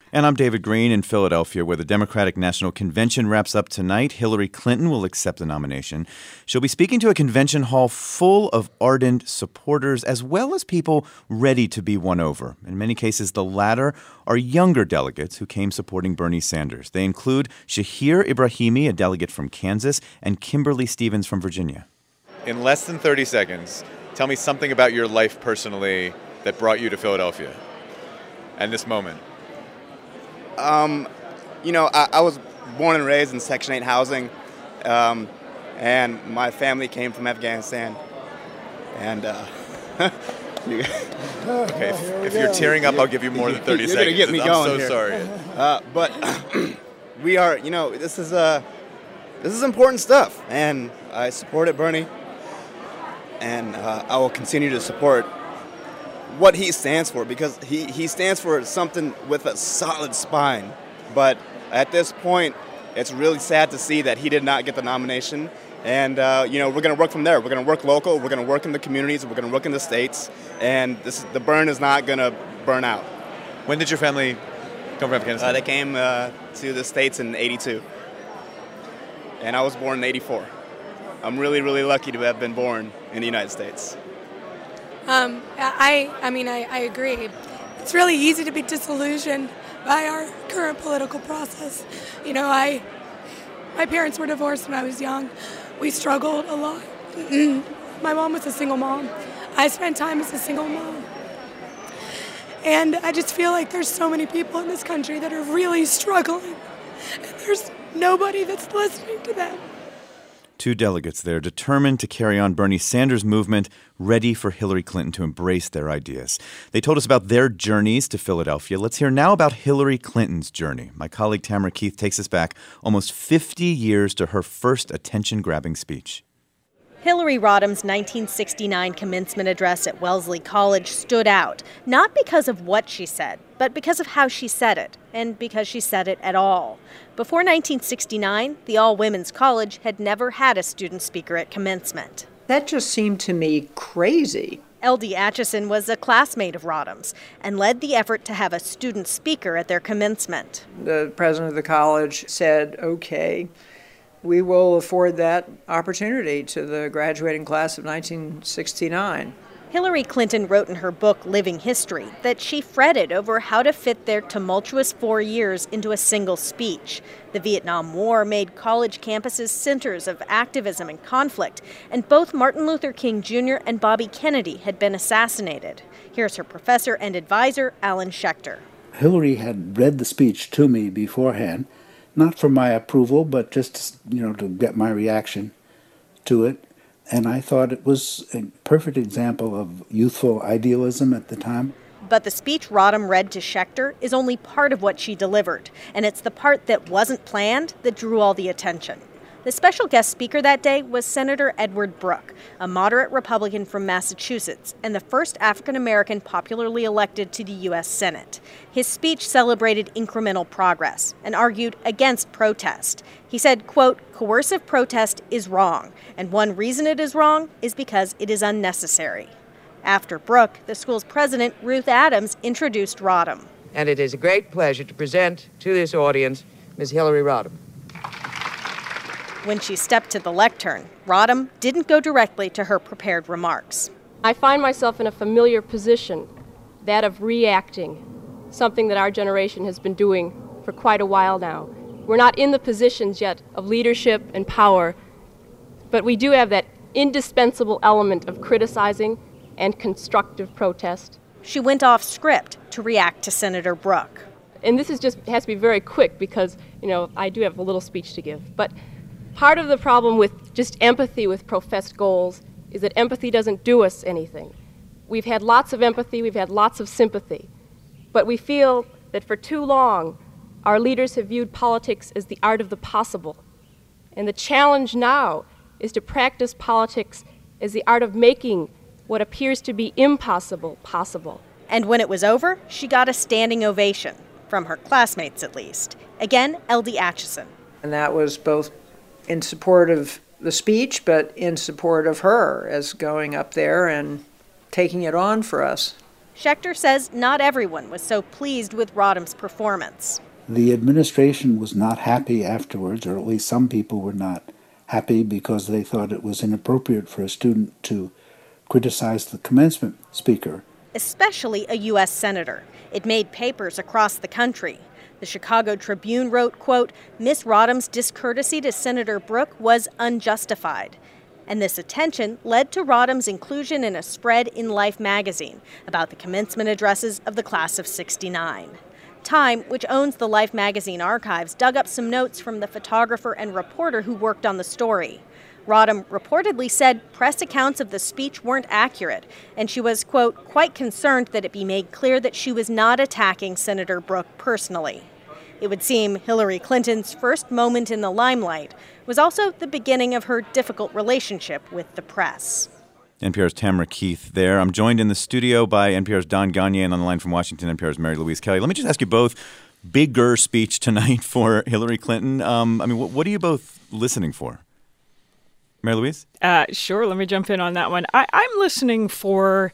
And I'm David Green in Philadelphia, where the Democratic National Convention wraps up tonight. Hillary Clinton will accept the nomination. She'll be speaking to a convention hall full of ardent supporters, as well as people ready to be won over. In many cases, the latter are younger delegates who came supporting Bernie Sanders. They include Shahir Ibrahimi, a delegate from Kansas, and Kimberly Stevens from Virginia. In less than 30 seconds, tell me something about your life personally that brought you to Philadelphia and this moment. I was born and raised in Section 8 housing, and my family came from Afghanistan. And okay, if you're tearing up, I'll give you more than 30 seconds. You're gonna get me going I'm so here. sorry. But we are, this is important stuff, and I supported Bernie, and I will continue to support what he stands for, because he stands for something with a solid spine. But at this point, it's really sad to see that he did not get the nomination. And, we're going to work from there. We're going to work local. We're going to work in the communities. We're going to work in the states. And the burn is not going to burn out. When did your family come from Afghanistan? They came to the States in '82. And I was born in '84. I'm really, really lucky to have been born in the United States. I agree. It's really easy to be disillusioned by our current political process. My parents were divorced when I was young. We struggled a lot. My mom was a single mom. I spent time as a single mom. And I just feel like there's so many people in this country that are really struggling. And there's nobody that's listening to them. Two delegates there determined to carry on Bernie Sanders' movement, ready for Hillary Clinton to embrace their ideas. They told us about their journeys to Philadelphia. Let's hear now about Hillary Clinton's journey. My colleague Tamara Keith takes us back almost 50 years to her first attention-grabbing speech. Hillary Rodham's 1969 commencement address at Wellesley College stood out, not because of what she said, but because of how she said it, and because she said it at all. Before 1969, the all-women's college had never had a student speaker at commencement. That just seemed to me crazy. L.D. Atchison was a classmate of Rodham's and led the effort to have a student speaker at their commencement. The president of the college said, okay, we will afford that opportunity to the graduating class of 1969. Hillary Clinton wrote in her book, Living History, that she fretted over how to fit their tumultuous 4 years into a single speech. The Vietnam War made college campuses centers of activism and conflict, and both Martin Luther King Jr. and Bobby Kennedy had been assassinated. Here's her professor and advisor, Alan Schechter. Hillary had read the speech to me beforehand, not for my approval, but just, to get my reaction to it. And I thought it was a perfect example of youthful idealism at the time. But the speech Rodham read to Schechter is only part of what she delivered, and it's the part that wasn't planned that drew all the attention. The special guest speaker that day was Senator Edward Brooke, a moderate Republican from Massachusetts and the first African-American popularly elected to the U.S. Senate. His speech celebrated incremental progress and argued against protest. He said, quote, "Coercive protest is wrong, and one reason it is wrong is because it is unnecessary." After Brooke, the school's president, Ruth Adams, introduced Rodham. And it is a great pleasure to present to this audience Ms. Hillary Rodham. When she stepped to the lectern, Rodham didn't go directly to her prepared remarks. I find myself in a familiar position, that of reacting, something that our generation has been doing for quite a while now. We're not in the positions yet of leadership and power, but we do have that indispensable element of criticizing and constructive protest. She went off script to react to Senator Brooke. And this has to be very quick because, I do have a little speech to give. But part of the problem with just empathy with professed goals is that empathy doesn't do us anything. We've had lots of empathy, we've had lots of sympathy, but we feel that for too long, our leaders have viewed politics as the art of the possible. And the challenge now is to practice politics as the art of making what appears to be impossible possible. And when it was over, she got a standing ovation, from her classmates at least. Again, L.D. Atchison. And that was both in support of the speech, but in support of her as going up there and taking it on for us. Schechter says not everyone was so pleased with Rodham's performance. The administration was not happy afterwards, or at least some people were not happy because they thought it was inappropriate for a student to criticize the commencement speaker. Especially a U.S. senator. It made papers across the country. The Chicago Tribune wrote, quote, Miss Rodham's discourtesy to Senator Brooke was unjustified. And this attention led to Rodham's inclusion in a spread in Life magazine about the commencement addresses of the class of '69. Time, which owns the Life magazine archives, dug up some notes from the photographer and reporter who worked on the story. Rodham reportedly said press accounts of the speech weren't accurate, and she was, quote, quite concerned that it be made clear that she was not attacking Senator Brooke personally. It would seem Hillary Clinton's first moment in the limelight was also the beginning of her difficult relationship with the press. NPR's Tamara Keith there. I'm joined in the studio by NPR's Don Gagné, and on the line from Washington, NPR's Mary Louise Kelly. Let me just ask you both, bigger speech tonight for Hillary Clinton. What are you both listening for? Mary Louise? Sure, let me jump in on that one. I'm listening for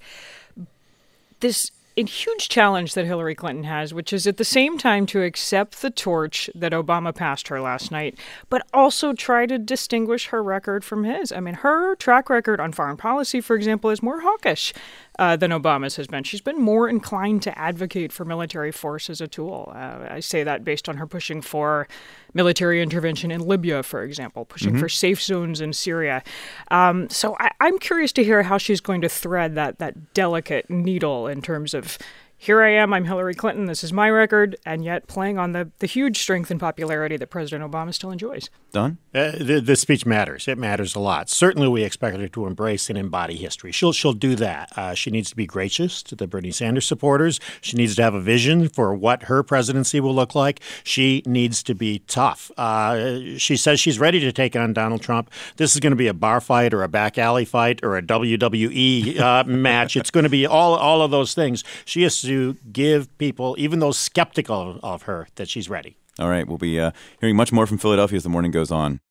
this huge challenge that Hillary Clinton has, which is at the same time to accept the torch that Obama passed her last night, but also try to distinguish her record from his. I mean, her track record on foreign policy, for example, is more hawkish than Obama's has been. She's been more inclined to advocate for military force as a tool. I say that based on her pushing for military intervention in Libya, for example, pushing for safe zones in Syria. So I'm curious to hear how she's going to thread that delicate needle in terms of, here I am, I'm Hillary Clinton, this is my record, and yet playing on the huge strength and popularity that President Obama still enjoys. Don? The speech matters. It matters a lot. Certainly we expect her to embrace and embody history. She'll do that. She needs to be gracious to the Bernie Sanders supporters. She needs to have a vision for what her presidency will look like. She needs to be tough. She says she's ready to take on Donald Trump. This is going to be a bar fight or a back alley fight or a WWE match. It's going to be all of those things. She has to give people, even those skeptical of her, that she's ready. All right, we'll be hearing much more from Philadelphia as the morning goes on.